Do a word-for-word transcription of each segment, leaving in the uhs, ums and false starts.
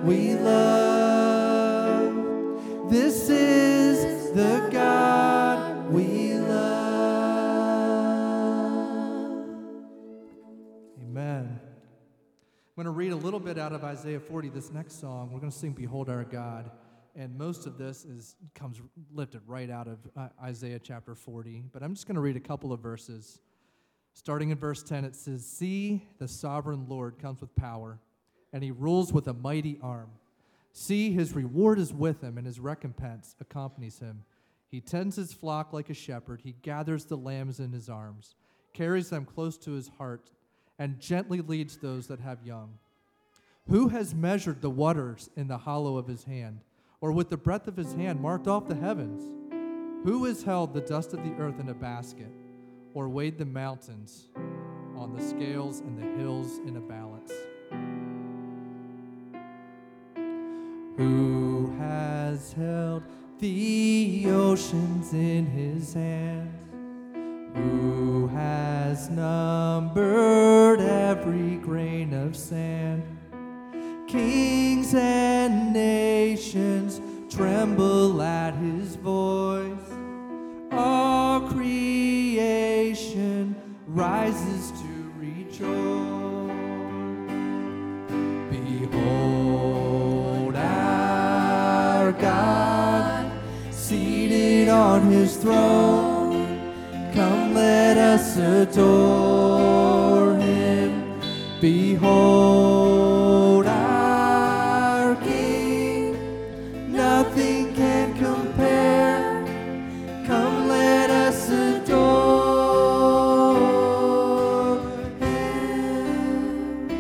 we love. This is the God we love. Amen. I'm going to read a little bit out of Isaiah forty, this next song. We're going to sing Behold Our God. And most of this is comes lifted right out of uh, Isaiah chapter forty. But I'm just going to read a couple of verses. Starting in verse ten, it says, See, the sovereign Lord comes with power, and he rules with a mighty arm. See, his reward is with him, and his recompense accompanies him. He tends his flock like a shepherd. He gathers the lambs in his arms, carries them close to his heart, and gently leads those that have young. Who has measured the waters in the hollow of his hand, or with the breadth of his hand marked off the heavens? Who has held the dust of the earth in a basket, or weighed the mountains on the scales and the hills in a balance? Who has held the oceans in his hand? Who has numbered every grain of sand? Kings and nations tremble at his voice. All creation rises to rejoice. Behold our God, seated on his throne. Come, let us adore him. Behold our King, nothing can compare. Come, let us adore him.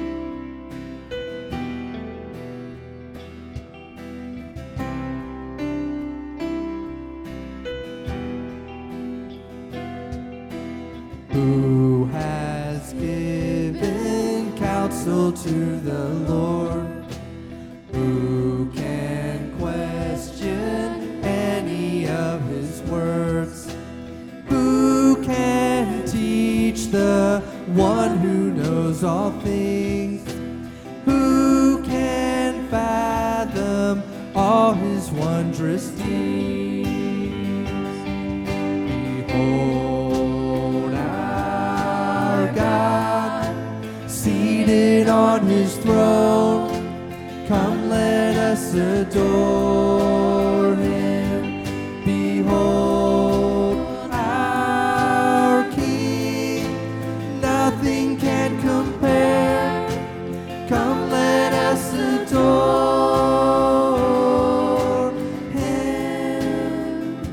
Who has given counsel to the Lord? Who can question any of his words? Who can teach the one who knows all things? Who can fathom all his wondrous deeds? Behold our God, seated on his throne. Come, let us adore him. Behold our King, nothing can compare. Come, let us adore him.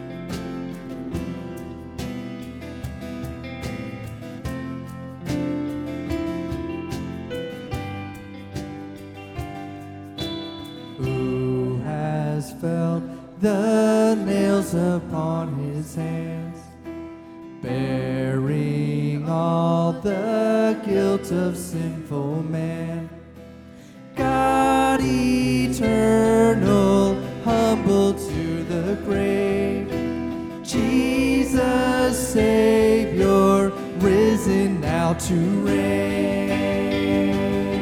Who has felt the nails upon his hands, bearing all the guilt of sinful man? God eternal, humble to the grave, Jesus Savior, risen now to reign.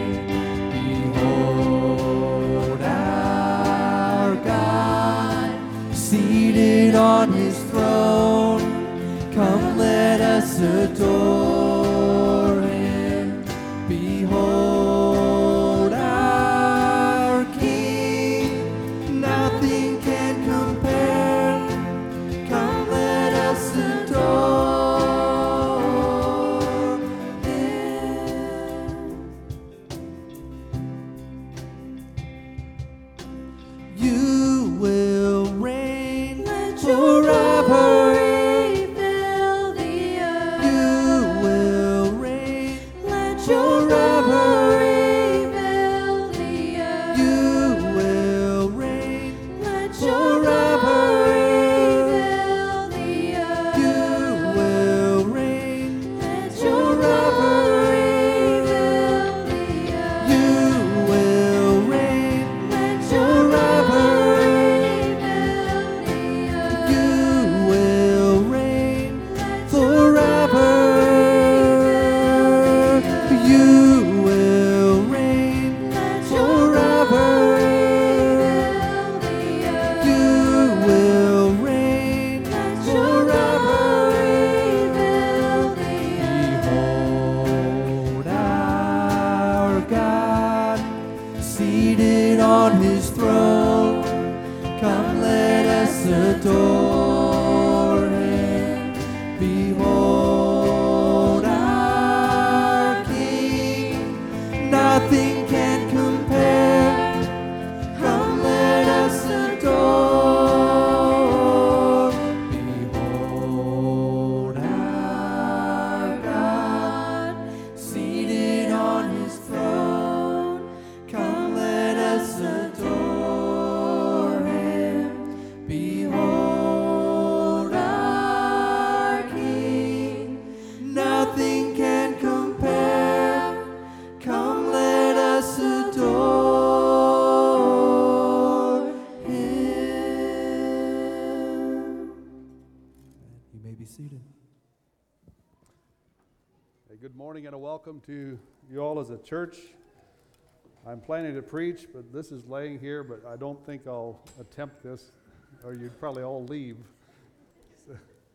Behold our God, seated on his throne. Come, let us adore him. Behold our King, nothing can compare. Come, let us adore him. You will reign forever. You seated on his throne. Come, let us adore him. Behold our King, nothing can compare. Come, let us adore. Behold our God, seated on his throne. Come, let us adore him. Behold our King, nothing can compare. Come, let us adore him. You may be seated. Hey, good morning and a welcome to you all as a church. I'm planning to preach, but this is laying here, but I don't think I'll attempt this, or you'd probably all leave. So,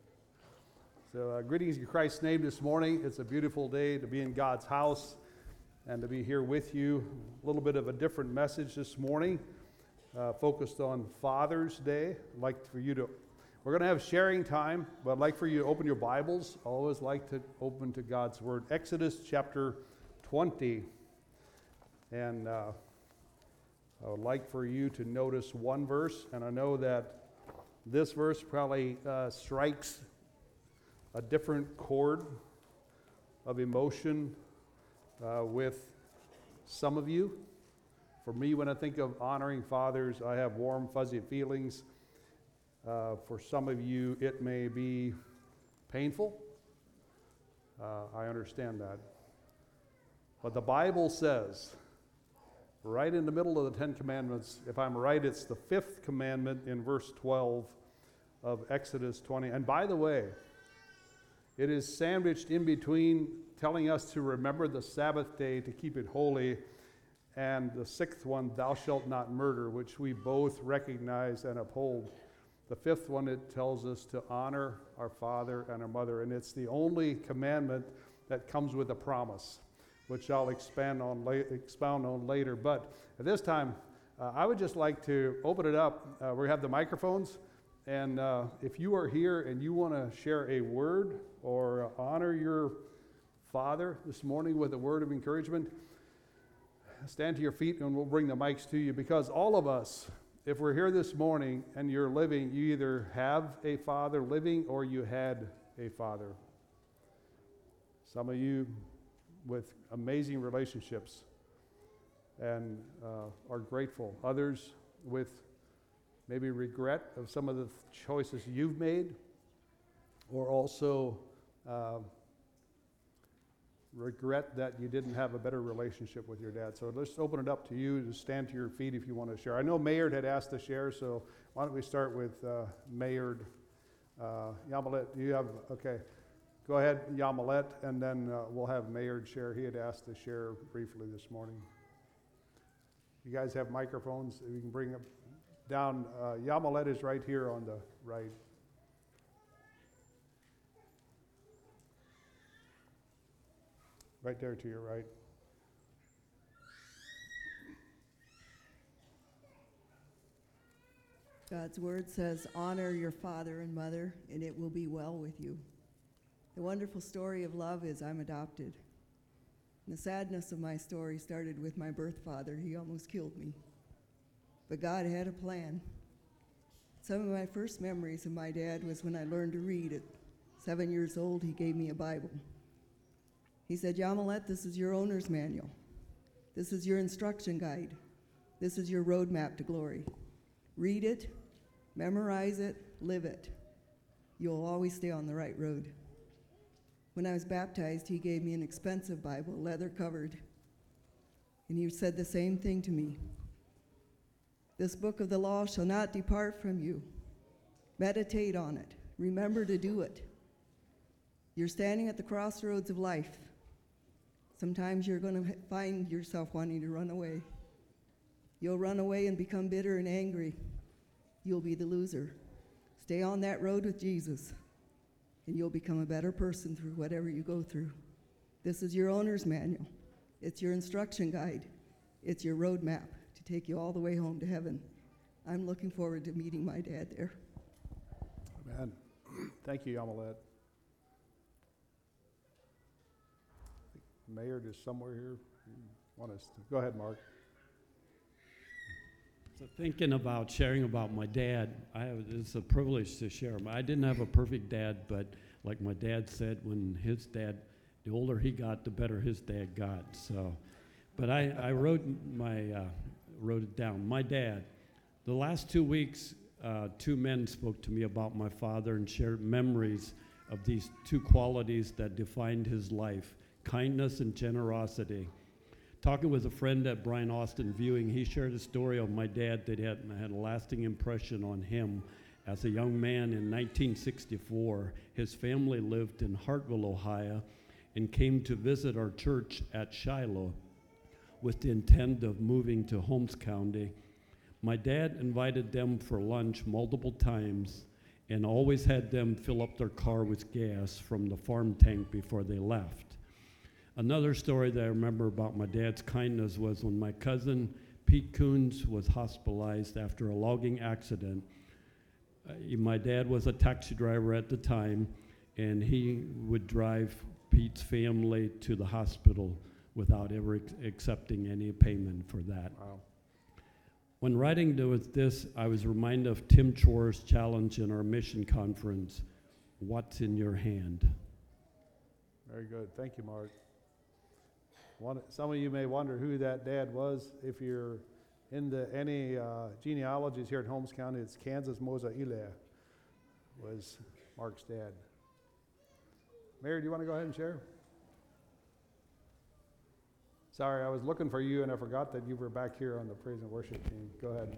so uh, greetings in Christ's name this morning. It's a beautiful day to be in God's house and to be here with you. A little bit of a different message this morning, uh, focused on Father's Day. I'd like for you to, we're going to have sharing time, but I'd like for you to open your Bibles. I always like to open to God's Word. Exodus chapter twenty. And uh, I would like for you to notice one verse, and I know that this verse probably uh, strikes a different chord of emotion uh, with some of you. For me, when I think of honoring fathers, I have warm, fuzzy feelings. Uh, for some of you, it may be painful. Uh, I understand that. But the Bible says, right in the middle of the Ten Commandments, if I'm right, it's the fifth commandment in verse twelve of Exodus twenty. And by the way, it is sandwiched in between telling us to remember the Sabbath day, to keep it holy, and the sixth one, thou shalt not murder, which we both recognize and uphold. The fifth one, it tells us to honor our father and our mother, and it's the only commandment that comes with a promise, which I'll expand on la- expound on later. But at this time, uh, I would just like to open it up. Uh, we have the microphones, and uh, if you are here and you want to share a word or uh, honor your father this morning with a word of encouragement, stand to your feet and we'll bring the mics to you, because all of us, if we're here this morning and you're living, you either have a father living or you had a father. Some of you with amazing relationships and uh, are grateful. Others with maybe regret of some of the choices you've made, or also uh, regret that you didn't have a better relationship with your dad. So let's open it up to you to stand to your feet if you want to share. I know Mayard had asked to share, so why don't we start with uh, Mayard. Uh, Yamalet, do you have, okay. Go ahead, Yamalet, and then uh, we'll have Mayard share. He had asked to share briefly this morning. You guys have microphones? You can bring them down. Uh, Yamalet is right here on the right. Right there to your right. God's word says, honor your father and mother, and it will be well with you. The wonderful story of love is I'm adopted. And the sadness of my story started with my birth father. He almost killed me. But God had a plan. Some of my first memories of my dad was when I learned to read. At seven years old, he gave me a Bible. He said, Yamalet, this is your owner's manual. This is your instruction guide. This is your roadmap to glory. Read it, memorize it, live it. You'll always stay on the right road. When I was baptized, he gave me an expensive Bible, leather covered. And he said the same thing to me. This book of the law shall not depart from you. Meditate on it. Remember to do it. You're standing at the crossroads of life. Sometimes you're going to find yourself wanting to run away. You'll run away and become bitter and angry. You'll be the loser. Stay on that road with Jesus, and you'll become a better person through whatever you go through. This is your owner's manual. It's your instruction guide. It's your roadmap to take you all the way home to heaven. I'm looking forward to meeting my dad there. Amen. Thank you, Yamilet. Mayor is somewhere here. You want us to go ahead, Mark. So thinking about sharing about my dad, I have, it's a privilege to share. I didn't have a perfect dad, but like my dad said, when his dad, the older he got, the better his dad got. So, but I, I wrote my uh, wrote it down. My dad. The last two weeks, uh, two men spoke to me about my father and shared memories of these two qualities that defined his life: kindness and generosity. Talking with a friend at Brian Austin Viewing, he shared a story of my dad that had, had a lasting impression on him. As a young man in nineteen sixty-four, his family lived in Hartville, Ohio, and came to visit our church at Shiloh with the intent of moving to Holmes County. My dad invited them for lunch multiple times and always had them fill up their car with gas from the farm tank before they left. Another story that I remember about my dad's kindness was when my cousin Pete Coons was hospitalized after a logging accident. Uh, my dad was a taxi driver at the time, and he would drive Pete's family to the hospital without ever ex- accepting any payment for that. Wow. When writing to this, I was reminded of Tim Chor's challenge in our mission conference, "What's in your hand?" Very good. Thank you, Mark. One, some of you may wonder who that dad was. If you're into any uh, genealogies here in Holmes County, it's Kansas Mosa Ile was Mark's dad. Mary, do you want to go ahead and share? Sorry, I was looking for you and I forgot that you were back here on the praise and worship team. Go ahead.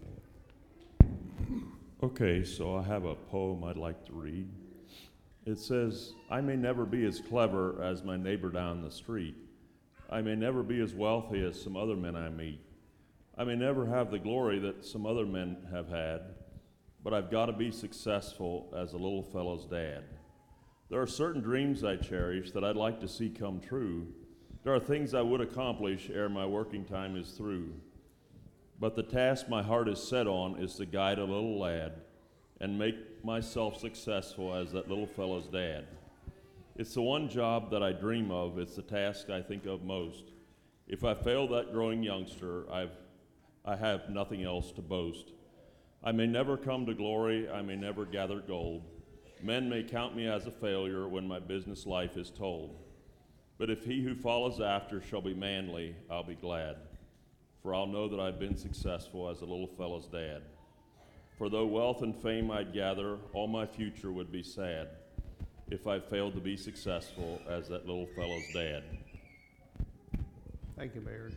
Okay, so I have a poem I'd like to read. It says, "I may never be as clever as my neighbor down the street. I may never be as wealthy as some other men I meet. I may never have the glory that some other men have had, but I've got to be successful as a little fellow's dad. There are certain dreams I cherish that I'd like to see come true. There are things I would accomplish ere my working time is through. But the task my heart is set on is to guide a little lad and make myself successful as that little fellow's dad. It's the one job that I dream of. It's the task I think of most. If I fail that growing youngster, I've, I have nothing else to boast. I may never come to glory. I may never gather gold. Men may count me as a failure when my business life is told. But if he who follows after shall be manly, I'll be glad. For I'll know that I've been successful as a little fellow's dad. For though wealth and fame I'd gather, all my future would be sad if I failed to be successful as that little fellow's dad." Thank you, Mayor.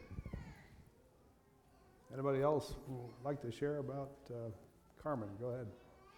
Anybody else who would like to share about uh, Carmen? Go ahead.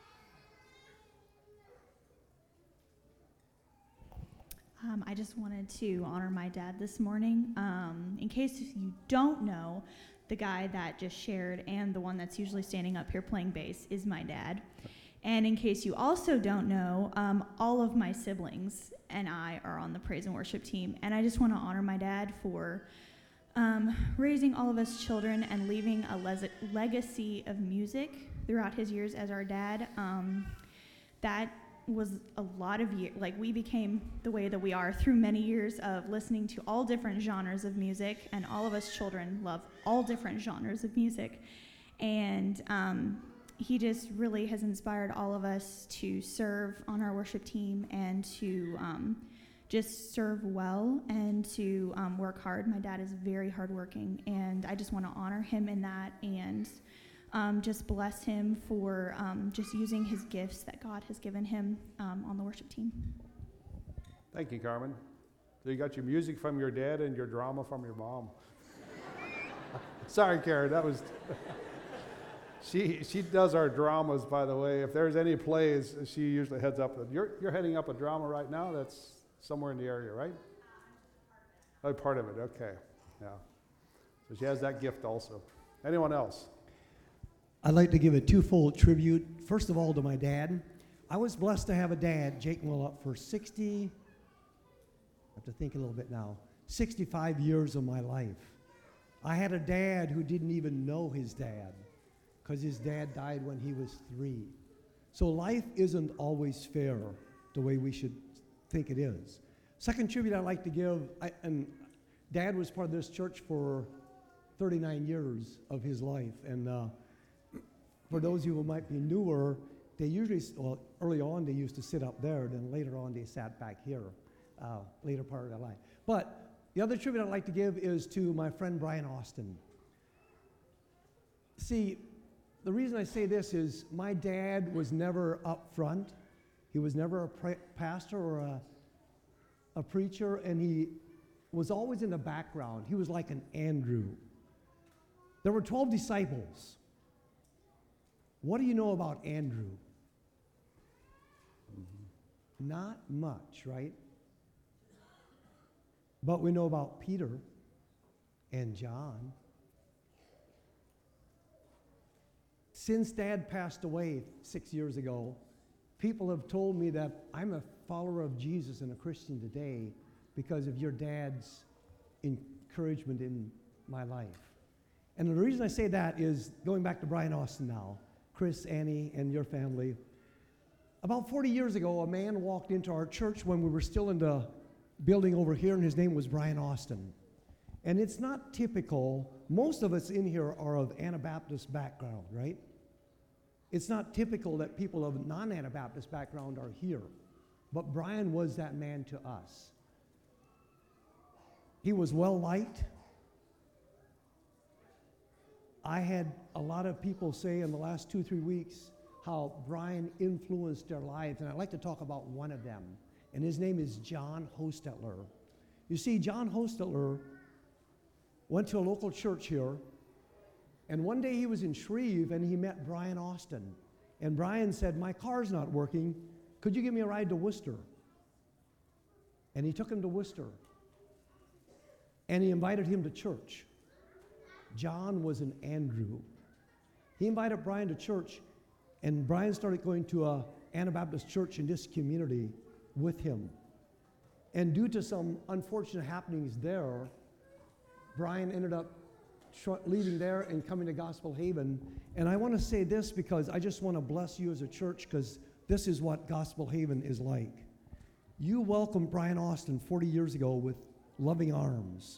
Um, I just wanted to honor my dad this morning. Um, in case you don't know, the guy that just shared and the one that's usually standing up here playing bass is my dad. And in case you also don't know, um, all of my siblings and I are on the praise and worship team. And I just want to honor my dad for um, raising all of us children and leaving a les- legacy of music throughout his years as our dad. Um, that was a lot of years. Like, we became the way that we are through many years of listening to all different genres of music, and all of us children love all different genres of music. And um, he just really has inspired all of us to serve on our worship team and to um, just serve well and to um, work hard. My dad is very hardworking, and I just want to honor him in that and um, just bless him for um, just using his gifts that God has given him um, on the worship team. Thank you, Carmen. So you got your music from your dad and your drama from your mom. Sorry, Karen, that was... She she does our dramas, by the way. If there's any plays, she usually heads up. You're you're heading up a drama right now. That's somewhere in the area, right? Oh, part of it. Okay, yeah. So she has that gift also. Anyone else? I'd like to give a twofold tribute. First of all, to my dad. I was blessed to have a dad, Jake Willup, for sixty. I have to think a little bit now. sixty-five years of my life. I had a dad who didn't even know his dad because his dad died when he was three. So life isn't always fair the way we should think it is. Second tribute I'd like to give, I, and Dad was part of this church for thirty-nine years of his life. And uh, for those of you who might be newer, they usually, well, early on they used to sit up there, then later on they sat back here, uh, later part of their life. But the other tribute I'd like to give is to my friend Brian Austin. See, the reason I say this is my dad was never up front. He was never a pra- pastor or a, a preacher, and he was always in the background. He was like an Andrew. There were twelve disciples. What do you know about Andrew? Mm-hmm. Not much, right? But we know about Peter and John. Since Dad passed away six years ago, people have told me that I'm a follower of Jesus and a Christian today because of your dad's encouragement in my life. And the reason I say that is going back to Brian Austin now, Chris, Annie, and your family. About forty years ago, a man walked into our church when we were still in the building over here, and his name was Brian Austin. And it's not typical. Most of us in here are of Anabaptist background, right? It's not typical that people of non-Anabaptist background are here. But Brian was that man to us. He was well-liked. I had a lot of people say in the last two, three weeks how Brian influenced their lives, and I'd like to talk about one of them. And his name is John Hostetler. You see, John Hostetler went to a local church here, and one day he was in Shreve and he met Brian Austin. And Brian said, "My car's not working. Could you give me a ride to Worcester?" And he took him to Worcester. And he invited him to church. John was an Andrew. He invited Brian to church, and Brian started going to a Anabaptist church in this community with him. And due to some unfortunate happenings there, Brian ended up tr- leaving there and coming to Gospel Haven. And I want to say this because I just want to bless you as a church, because this is what Gospel Haven is like. You welcomed Brian Austin forty years ago with loving arms.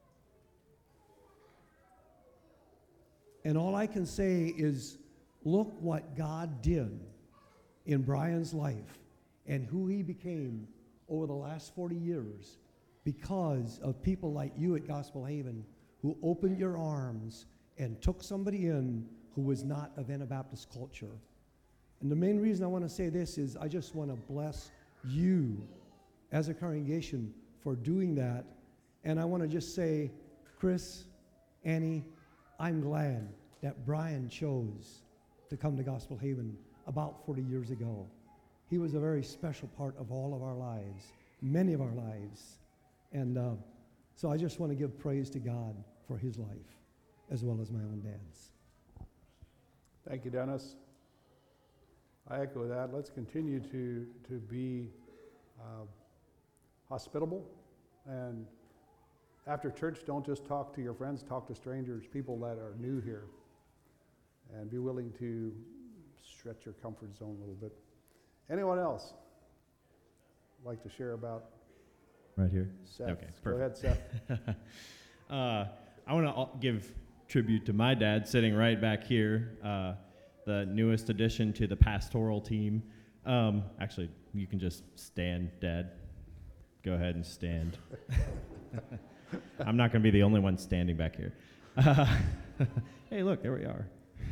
And all I can say is, look what God did in Brian's life and who he became over the last forty years because of people like you at Gospel Haven who opened your arms and took somebody in who was not of Anabaptist culture. And the main reason I want to say this is I just want to bless you as a congregation for doing that. And I want to just say, Chris, Annie, I'm glad that Brian chose to come to Gospel Haven about forty years ago. He was a very special part of all of our lives, many of our lives. And uh, so I just want to give praise to God for his life, as well as my own dad's. Thank you, Dennis. I echo that. Let's continue to, to be uh, hospitable. And after church, don't just talk to your friends, talk to strangers, people that are new here. And be willing to stretch your comfort zone a little bit. Anyone else like to share about Right here? Seth? Okay, Go ahead, Seth. uh, I want to give tribute to my dad sitting right back here, uh, the newest addition to the pastoral team. Um, actually, you can just stand, Dad. Go ahead and stand. I'm not going to be the only one standing back here. Uh, hey, look, there we are.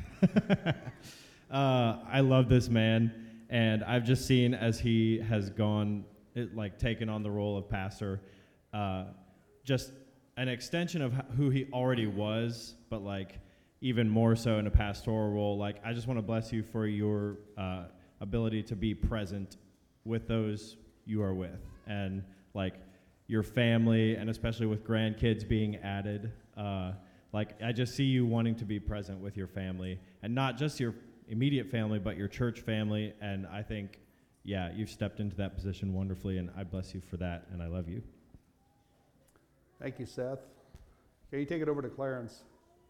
uh, I love this man, and I've just seen as he has gone, it, like taken on the role of pastor, uh, just an extension of h- who he already was, but like even more so in a pastoral role. Like, I just want to bless you for your uh, ability to be present with those you are with, and like your family, and especially with grandkids being added. Uh, like, I just see you wanting to be present with your family, and not just your immediate family, but your church family. And I think, yeah, you've stepped into that position wonderfully, and I bless you for that, and I love you. Thank you, Seth. Okay, you take it over to Clarence.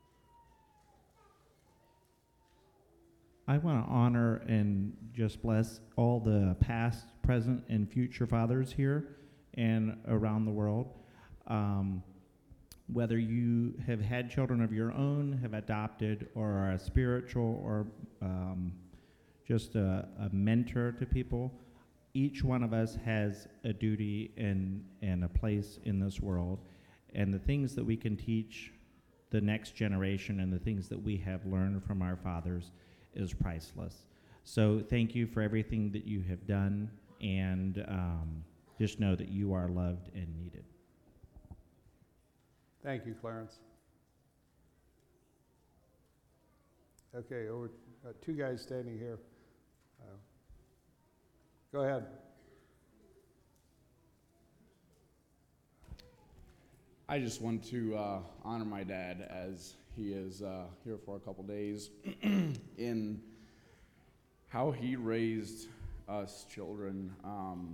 I want to honor and just bless all the past, present, and future fathers here and around the world. Um, whether you have had children of your own, have adopted, or are a spiritual or um, just a, a mentor to people, each one of us has a duty and, and a place in this world. And the things that we can teach the next generation and the things that we have learned from our fathers is priceless. So thank you for everything that you have done, and um, just know that you are loved and needed. Thank you, Clarence. Okay, over uh, two guys standing here. Uh, go ahead. I just want to uh, honor my dad as he is uh, here for a couple days in how he raised us children. Um,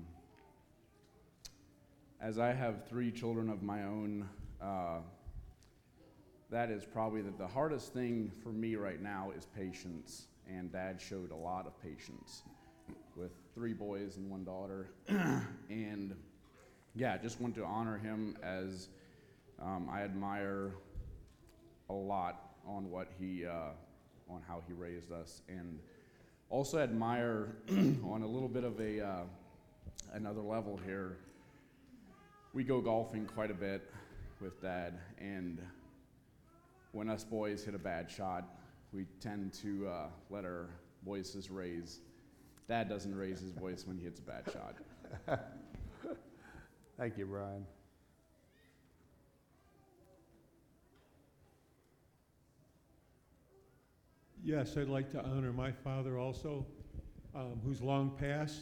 as I have three children of my own, uh, that is probably the, the hardest thing for me right now is patience, and Dad showed a lot of patience with three boys and one daughter. And yeah, just want to honor him as um, I admire a lot on what he, uh, on how he raised us, and also admire on a little bit of a uh, another level here. We go golfing quite a bit with Dad, and when us boys hit a bad shot, we tend to uh, let our voices raise. Dad doesn't raise his voice when he hits a bad shot. Thank you, Brian. Yes, I'd like to honor my father also, um, who's long passed.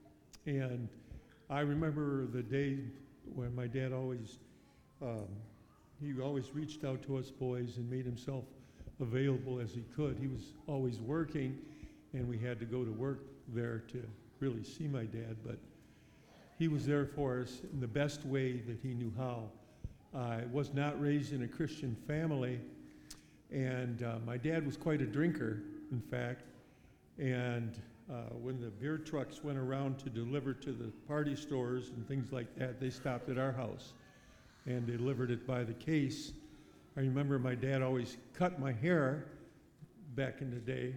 And I remember the day when my dad always, um, he always reached out to us boys and made himself available as he could. He was always working, and we had to go to work there to really see my dad, but he was there for us in the best way that he knew how. I was not raised in a Christian family, and uh, my dad was quite a drinker, in fact, and uh, when the beer trucks went around to deliver to the party stores and things like that, they stopped at our house and delivered it by the case. I remember my dad always cut my hair back in the day,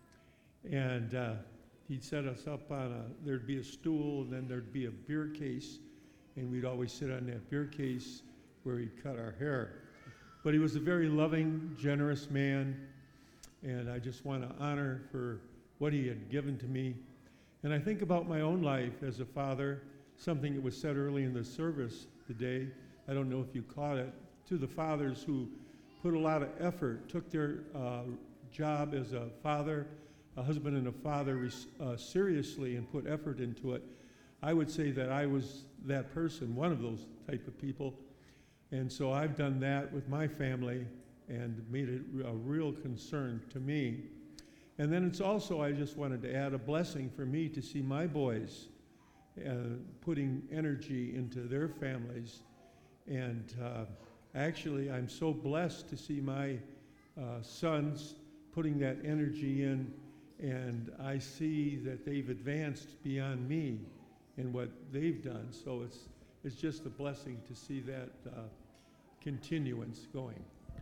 and uh, he'd set us up on a, there'd be a stool, and then there'd be a beer case, and we'd always sit on that beer case where he'd cut our hair. But he was a very loving, generous man, and I just want to honor for what he had given to me. And I think about my own life as a father, something that was said early in the service today. I don't know if you caught it, to the fathers who put a lot of effort, took their uh, job as a father, a husband and a father uh, seriously and put effort into it. I would say that I was that person, one of those type of people. And so I've done that with my family and made it a real concern to me. And then it's also, I just wanted to add, a blessing for me to see my boys uh, putting energy into their families. And uh, actually, I'm so blessed to see my uh, sons putting that energy in, and I see that they've advanced beyond me in what they've done. So it's it's just a blessing to see that uh, continuance going.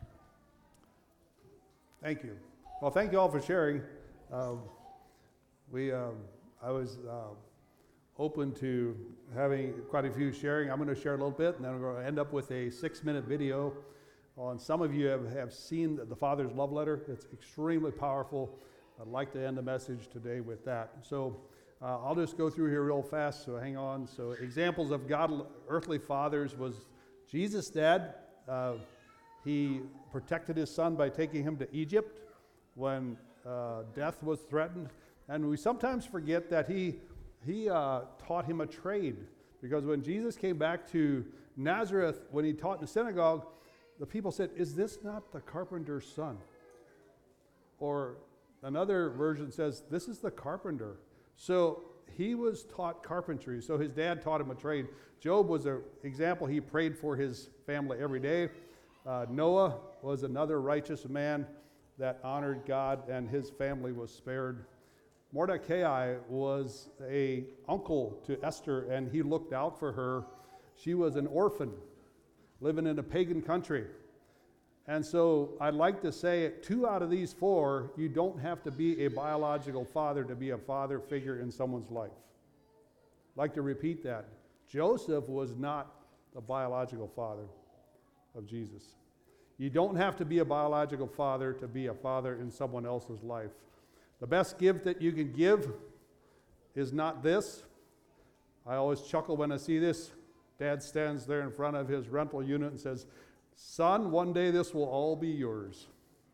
Thank you. Well, thank you all for sharing. Um, we, um, I was uh, open to having quite a few sharing. I'm going to share a little bit, and then we're going to end up with a six-minute video on. Some of you have, have seen the Father's Love Letter. It's extremely powerful. I'd like to end the message today with that. So uh, I'll just go through here real fast, so hang on. So examples of God, earthly fathers was Jesus' dad. Uh, he protected his son by taking him to Egypt when uh, death was threatened. And we sometimes forget that he, he uh, taught him a trade, because when Jesus came back to Nazareth, when he taught in the synagogue, the people said, "Is this not the carpenter's son?" Or another version says, "This is the carpenter." So he was taught carpentry. So his dad taught him a trade. Job was an example. He prayed for his family every day. Uh, Noah was another righteous man that honored God, and his family was spared. Mordecai was a uncle to Esther, and he looked out for her. She was an orphan living in a pagan country. And so I'd like to say two out of these four, you don't have to be a biological father to be a father figure in someone's life. I'd like to repeat that. Joseph was not the biological father of Jesus. You don't have to be a biological father to be a father in someone else's life. The best gift that you can give is not this. I always chuckle when I see this. Dad stands there in front of his rental unit and says, "Son, one day this will all be yours."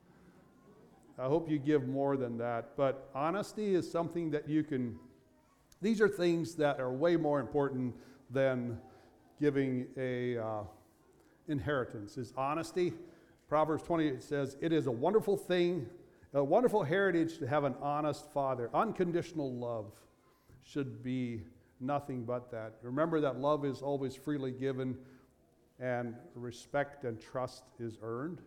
I hope you give more than that. But honesty is something that you can, these are things that are way more important than giving a uh, inheritance. Is honesty. Proverbs twenty-eight says, "It is a wonderful thing, a wonderful heritage to have an honest father." Unconditional love should be nothing but that. Remember that love is always freely given, and respect and trust is earned.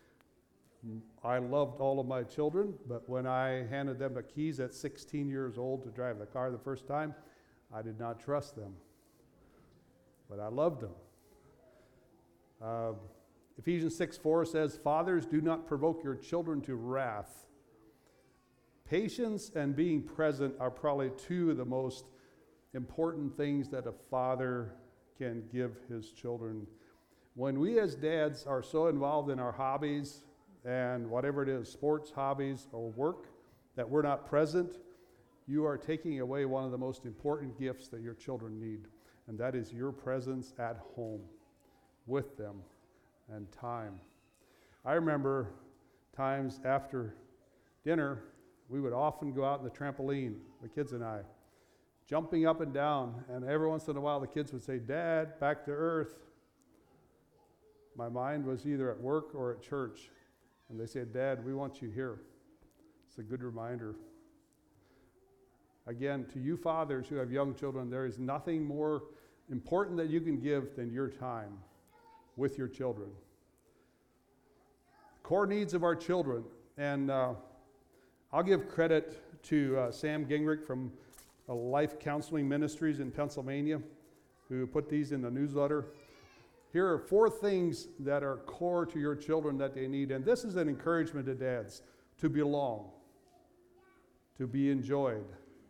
I loved all of my children, but when I handed them the keys at sixteen years old to drive the car the first time, I did not trust them. But I loved them. Uh, Ephesians six four says, "Fathers, do not provoke your children to wrath." Patience and being present are probably two of the most important things that a father can give his children. When we as dads are so involved in our hobbies and whatever it is, sports, hobbies, or work, that we're not present, you are taking away one of the most important gifts that your children need, and that is your presence at home with them and time. I remember times after dinner, we would often go out on the trampoline, the kids and I, jumping up and down, and every once in a while the kids would say, "Dad, back to earth." My mind was either at work or at church, and they said, "Dad, we want you here." It's a good reminder. Again, to you fathers who have young children, there is nothing more important that you can give than your time with your children. Core needs of our children, and uh, I'll give credit to uh, Sam Gingrich from uh, Life Counseling Ministries in Pennsylvania, who put these in the newsletter. Here are four things that are core to your children that they need, and this is an encouragement to dads: to belong, to be enjoyed,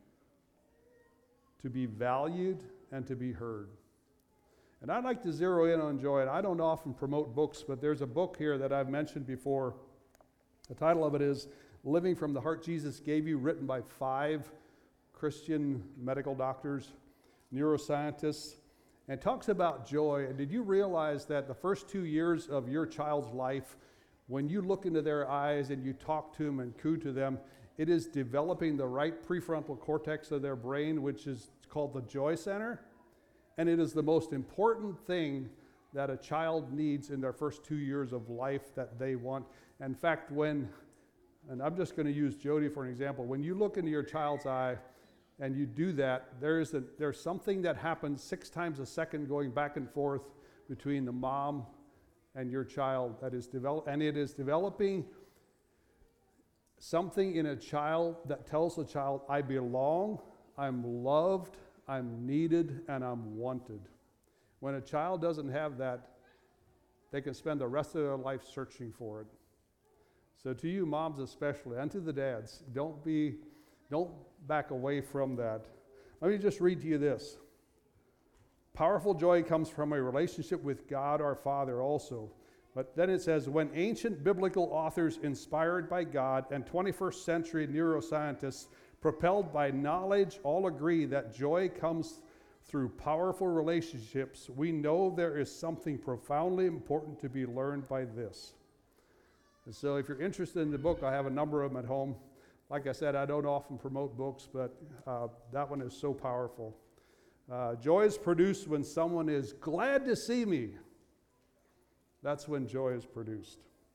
to be valued, and to be heard. And I'd like to zero in on joy. And I don't often promote books, but there's a book here that I've mentioned before. The title of it is Living from the Heart Jesus Gave You, written by five Christian medical doctors, neuroscientists, and talks about joy. And did you realize that the first two years of your child's life, when you look into their eyes and you talk to them and coo to them, it is developing the right prefrontal cortex of their brain, which is called the Joy Center. And it is the most important thing that a child needs in their first two years of life that they want. In fact, when, and I'm just going to use Jody for an example, when you look into your child's eye and you do that, there is a, there's something that happens six times a second going back and forth between the mom and your child that is develop, and it is developing something in a child that tells the child, I belong, I'm loved, I'm needed, and I'm wanted. When a child doesn't have that, they can spend the rest of their life searching for it. So to you moms especially, and to the dads, don't be, don't back away from that. Let me just read to you this. Powerful joy comes from a relationship with God our Father also. But then it says, when ancient biblical authors inspired by God and twenty-first century neuroscientists propelled by knowledge all agree that joy comes through powerful relationships, we know there is something profoundly important to be learned by this. And so if you're interested in the book, I have a number of them at home. Like I said, I don't often promote books, but uh, that one is so powerful. Uh, joy is produced when someone is glad to see me. That's when joy is produced.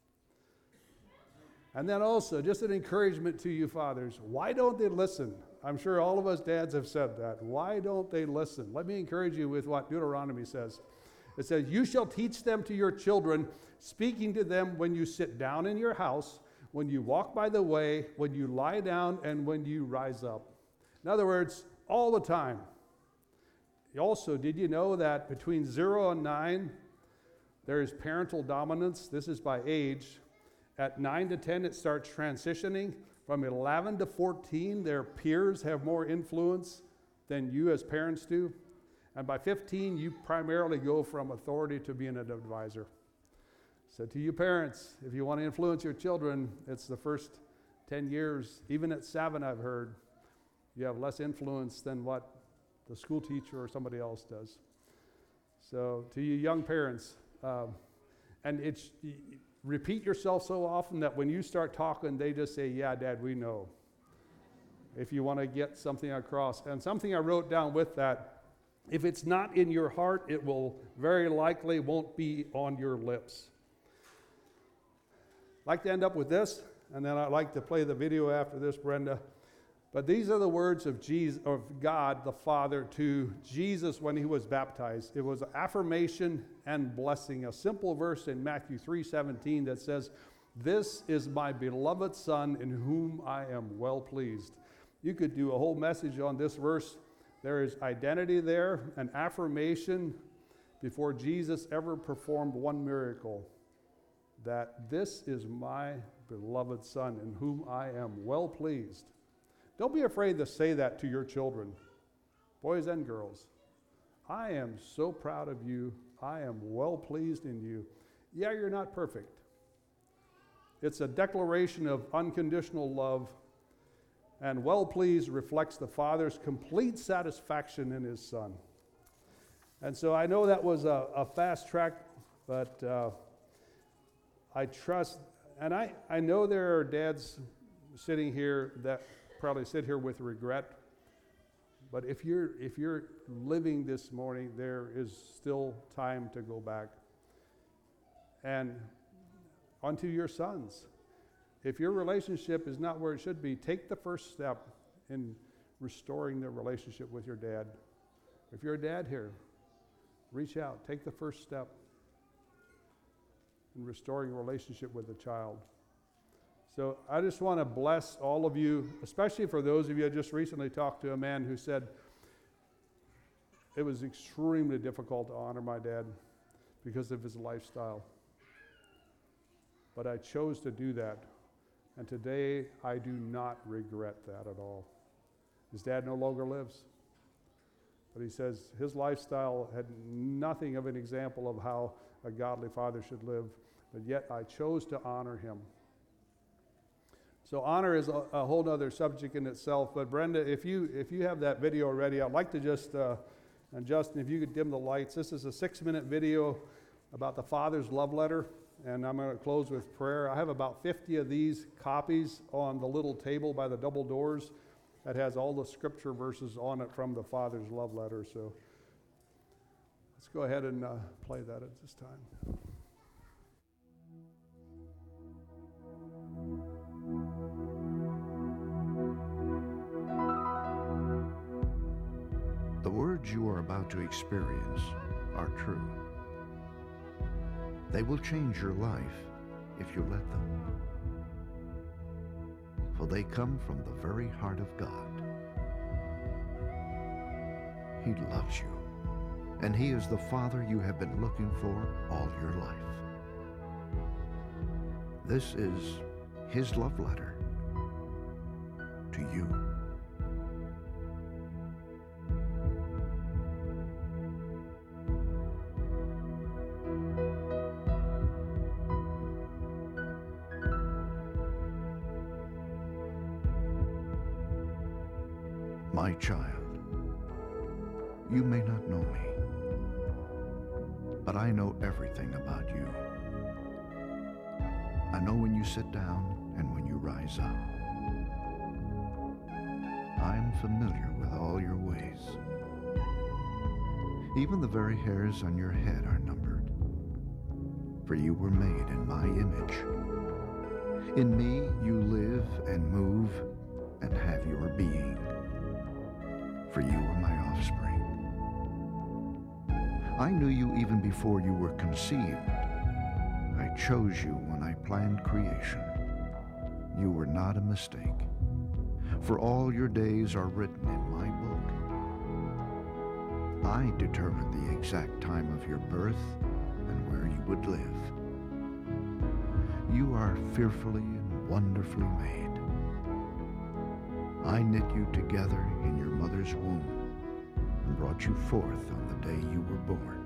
And then also, just an encouragement to you fathers, why don't they listen? I'm sure all of us dads have said that. Why don't they listen? Let me encourage you with what Deuteronomy says. It says, you shall teach them to your children, speaking to them when you sit down in your house, when you walk by the way, when you lie down, and when you rise up. In other words, all the time. Also, did you know that between zero and nine, there is parental dominance? This is by age. At nine to ten, it starts transitioning. From eleven to fourteen, their peers have more influence than you as parents do. And by fifteen, you primarily go from authority to being an advisor. So to you parents, if you want to influence your children, it's the first ten years. Even at seven, I've heard, you have less influence than what the school teacher or somebody else does. So to you young parents, um, and it's, repeat yourself so often that when you start talking, they just say, yeah, Dad, we know. If you want to get something across. And something I wrote down with that, if it's not in your heart, it will very likely won't be on your lips. I'd like to end up with this, and then I'd like to play the video after this, Brenda. But these are the words of Jesus, of God the Father to Jesus when he was baptized. It was affirmation and blessing. A simple verse in Matthew three seventeen that says, "This is my beloved Son in whom I am well pleased." You could do a whole message on this verse. There is identity there, an affirmation before Jesus ever performed one miracle, that this is my beloved Son in whom I am well pleased. Don't be afraid to say that to your children, boys and girls. I am so proud of you. I am well pleased in you. Yeah, you're not perfect. It's a declaration of unconditional love, and well pleased reflects the Father's complete satisfaction in his Son. And so I know that was a, a fast track, but uh, I trust, and I, I know there are dads sitting here that probably sit here with regret, but if you're if you're living this morning, there is still time to go back. And unto your sons, if your relationship is not where it should be, take the first step in restoring the relationship with your dad. If you're a dad here, reach out, take the first step in restoring a relationship with a child. So I just want to bless all of you, especially for those of you. I just recently talked to a man who said it was extremely difficult to honor my dad because of his lifestyle. But I chose to do that. And today I do not regret that at all. His dad no longer lives. But he says his lifestyle had nothing of an example of how a godly father should live. But yet I chose to honor him. So honor is a, a whole other subject in itself. But Brenda, if you if you have that video ready, I'd like to just, uh, and Justin, if you could dim the lights. This is a six-minute video about the Father's love letter, and I'm going to close with prayer. I have about fifty of these copies on the little table by the double doors that has all the scripture verses on it from the Father's love letter. So let's go ahead and uh, play that at this time. The words you are about to experience are true. They will change your life if you let them. For they come from the very heart of God. He loves you, and He is the Father you have been looking for all your life. This is His love letter to you. My child, you may not know me, but I know everything about you. I know when you sit down and when you rise up. I'm familiar with all your ways. Even the very hairs on your head are numbered, for you were made in my image. In me you live and move and have your being. For you are my offspring. I knew you even before you were conceived. I chose you when I planned creation. You were not a mistake, for all your days are written in my book. I determined the exact time of your birth and where you would live. You are fearfully and wonderfully made. I knit you together in your mother's womb and brought you forth on the day you were born.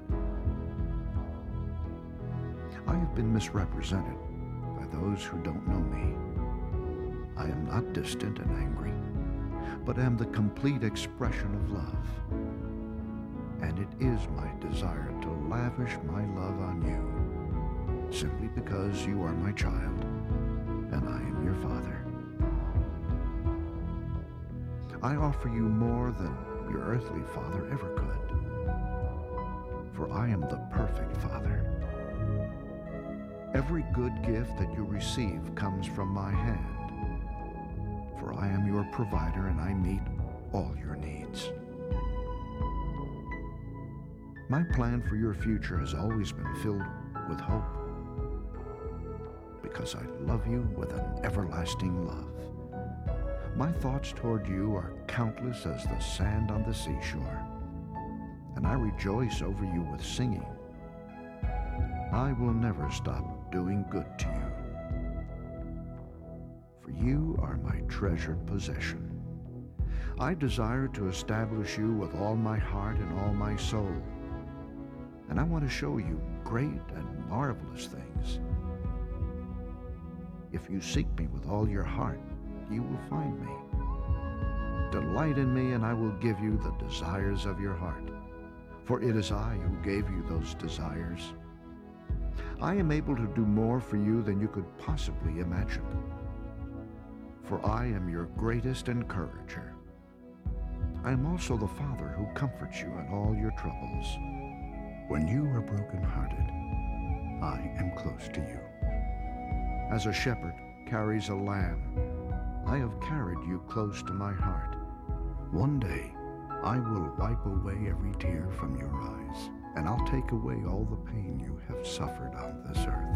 I have been misrepresented by those who don't know me. I am not distant and angry, but am the complete expression of love. And it is my desire to lavish my love on you, simply because you are my child and I am your father. I offer you more than your earthly father ever could, for I am the perfect father. Every good gift that you receive comes from my hand, for I am your provider and I meet all your needs. My plan for your future has always been filled with hope, because I love you with an everlasting love. My thoughts toward you are countless as the sand on the seashore, and I rejoice over you with singing. I will never stop doing good to you, for you are my treasured possession. I desire to establish you with all my heart and all my soul, and I want to show you great and marvelous things. If you seek me with all your heart, you will find me. Delight in me, and I will give you the desires of your heart, for it is I who gave you those desires. I am able to do more for you than you could possibly imagine, for I am your greatest encourager. I am also the Father who comforts you in all your troubles. When you are brokenhearted, I am close to you. As a shepherd carries a lamb, I have carried you close to my heart. One day, I will wipe away every tear from your eyes, and I'll take away all the pain you have suffered on this earth.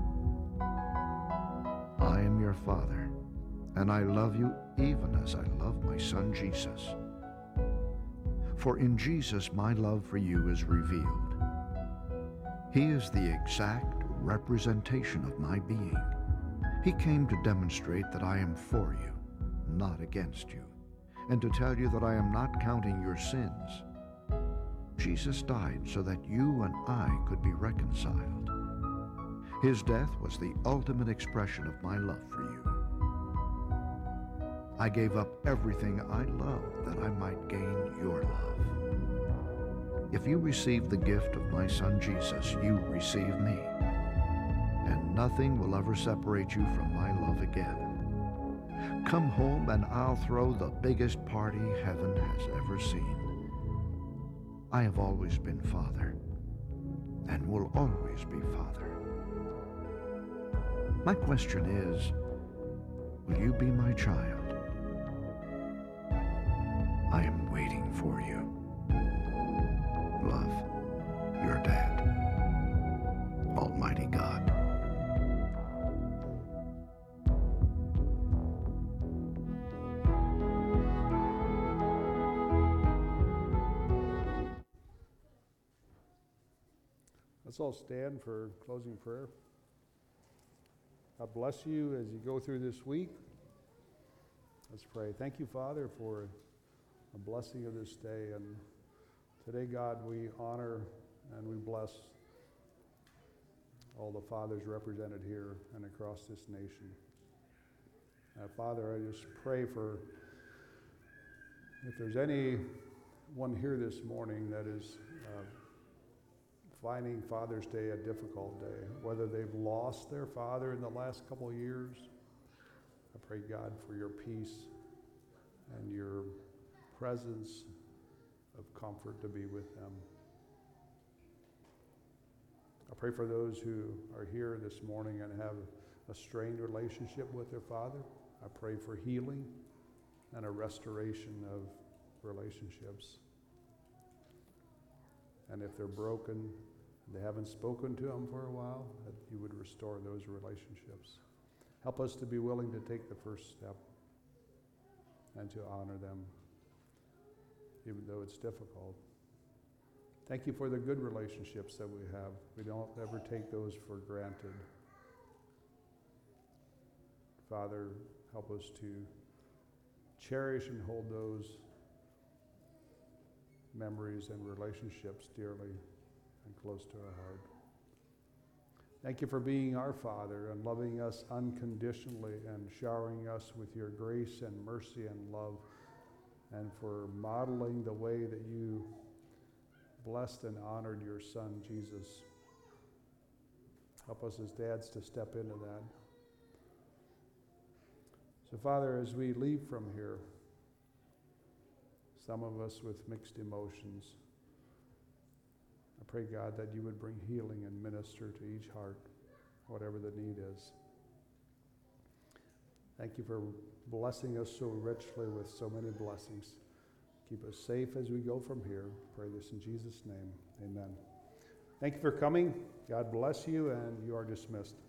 I am your Father, and I love you even as I love my Son Jesus. For in Jesus my love for you is revealed. He is the exact representation of my being. He came to demonstrate that I am for you, not against you, and to tell you that I am not counting your sins. Jesus died so that you and I could be reconciled. His death was the ultimate expression of my love for you. I gave up everything I loved that I might gain your love. If you receive the gift of my Son Jesus, you receive me, and nothing will ever separate you from my love again. Come home and I'll throw the biggest party heaven has ever seen. I have always been Father, and will always be Father. My question is, will you be my child? I am waiting for you. Love, your dad, Almighty God. Let's all stand for closing prayer. God bless you as you go through this week. Let's pray. Thank you, Father, for the blessing of this day. And today, God, we honor and we bless all the fathers represented here and across this nation. Uh, Father, I just pray for, if there's anyone here this morning that is uh, finding Father's Day a difficult day, whether they've lost their father in the last couple of years, I pray, God, for your peace and your presence of comfort to be with them. I pray for those who are here this morning and have a strained relationship with their father. I pray for healing and a restoration of relationships. And if they're broken, they haven't spoken to them for a while, that you would restore those relationships. Help us to be willing to take the first step and to honor them, even though it's difficult. Thank you for the good relationships that we have. We don't ever take those for granted. Father, help us to cherish and hold those memories and relationships dearly and close to our heart. Thank you for being our Father and loving us unconditionally and showering us with your grace and mercy and love, and for modeling the way that you blessed and honored your Son, Jesus. Help us as dads to step into that. So, Father, as we leave from here, some of us with mixed emotions, I pray, God, that you would bring healing and minister to each heart, whatever the need is. Thank you for blessing us so richly with so many blessings. Keep us safe as we go from here. Pray this in Jesus' name. Amen. Thank you for coming. God bless you, and you are dismissed.